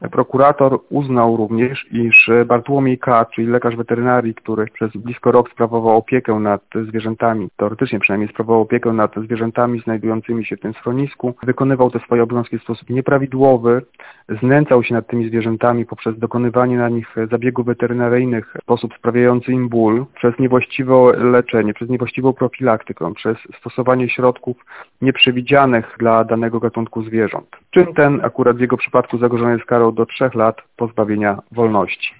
Prokurator uznał również, iż Bartłomiej K., czyli lekarz weterynarii, który przez blisko rok sprawował opiekę nad zwierzętami, teoretycznie przynajmniej sprawował opiekę nad zwierzętami znajdującymi się w tym schronisku, wykonywał te swoje obowiązki w sposób nieprawidłowy, znęcał się nad tymi zwierzętami poprzez dokonywanie na nich zabiegów weterynaryjnych w sposób sprawiający im ból, przez niewłaściwe leczenie, przez niewłaściwą profilaktykę, przez stosowanie środków nieprzewidzianych dla danego gatunku zwierząt. Czyn ten akurat w jego przypadku zagrożony jest karą do 3 lat pozbawienia wolności.